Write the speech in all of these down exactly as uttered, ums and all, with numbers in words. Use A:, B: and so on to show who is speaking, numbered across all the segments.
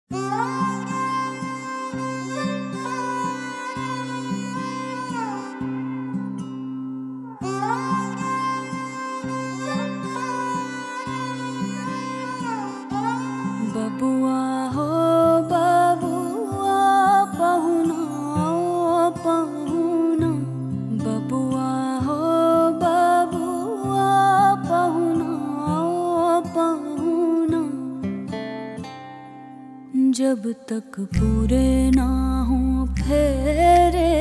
A: बबुआ हो बबुआ पहुना पहुना बबुआ हो बबुआ पहुना पहुना जब तक पूरे ना हो फेरे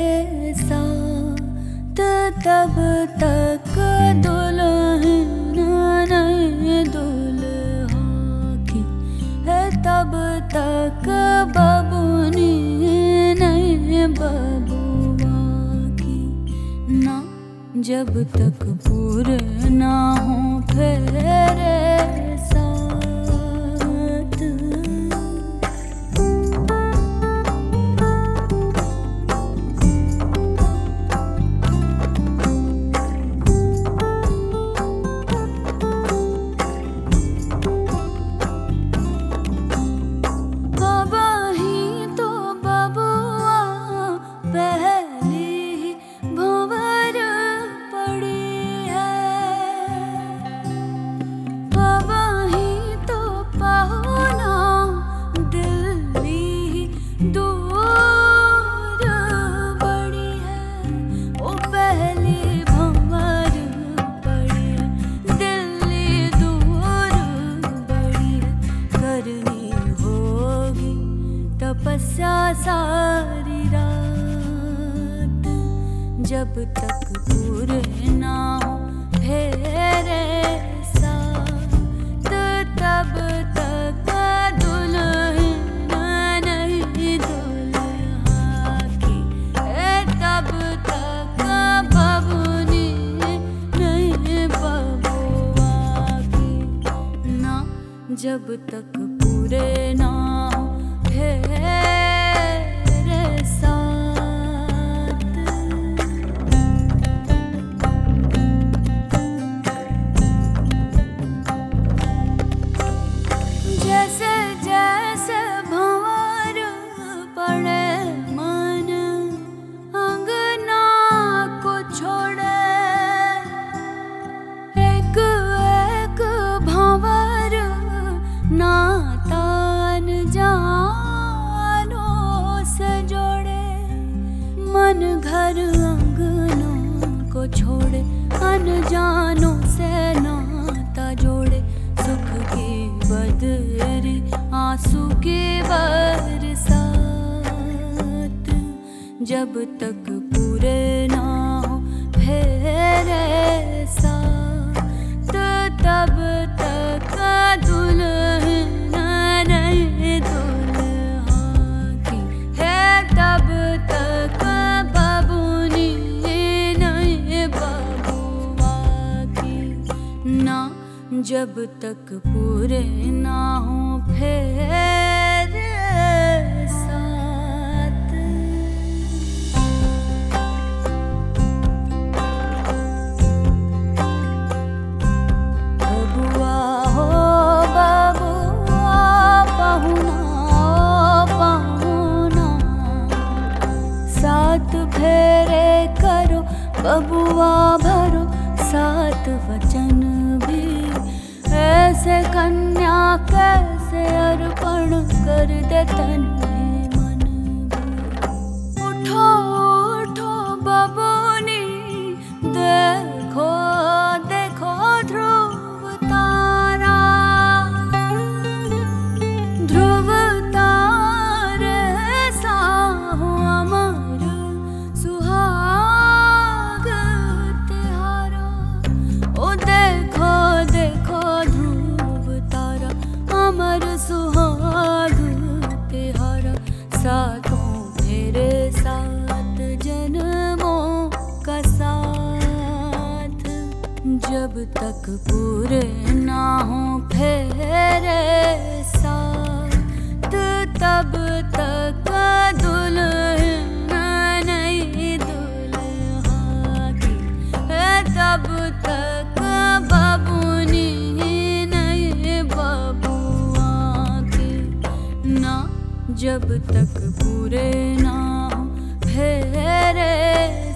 A: साथ तब तक दुल्हन नहीं दुल्हा की है, तब तक बबुनी नहीं बबुआ की ना। जब तक पूरे ना हो फेरे साथ। तपस्या सारी रात जब तक पूरे ना हो फेरे साथ तब तक दुल्हन नहीं दुल्हा की है, तब तक बबुनी नहीं बबुआ की ना। जब तक पूरे ना हो फेरे साथ। जैसे जैसे भंवर पड़े मन अंगना को छोड़े, एक एक भंवर नाता जानो से जोड़े, मन घर अंगनों को छोड़े अनजानों से नाता जोड़े। सुख की बदरी आंसू की बरसात जब तक पूरे ना हो फेरे साथ तब तक दुल्हन नहीं दुल्हा की है, तब तक बबुनी नहीं बबुआ की ना। जब तक पूरे ना हो फेरे साथ। बबुआ हो बबुआ पहुना पहुना सात फेरे करो बबुआ भरो सात वचन भी, ऐसे कन्या कैसे अर्पण कर दे तन मन भी। उठो उठो बबुनी देखो देखो ध्रुव तारा, ध्रुव तारे साहु अमर सुहाग तिहारा। ओ देखो देखो ध्रुव तारा अमर सुहाग तिहारा, सातों फेरे सात जन्मों का साथ जब तक पूरे ना हो फेरे साथ तब तक दुल्हन नहीं दुल्हा की है, तब तक बबुनी नहीं बबुआ की ना। जब तक पूरे ना हो फेरे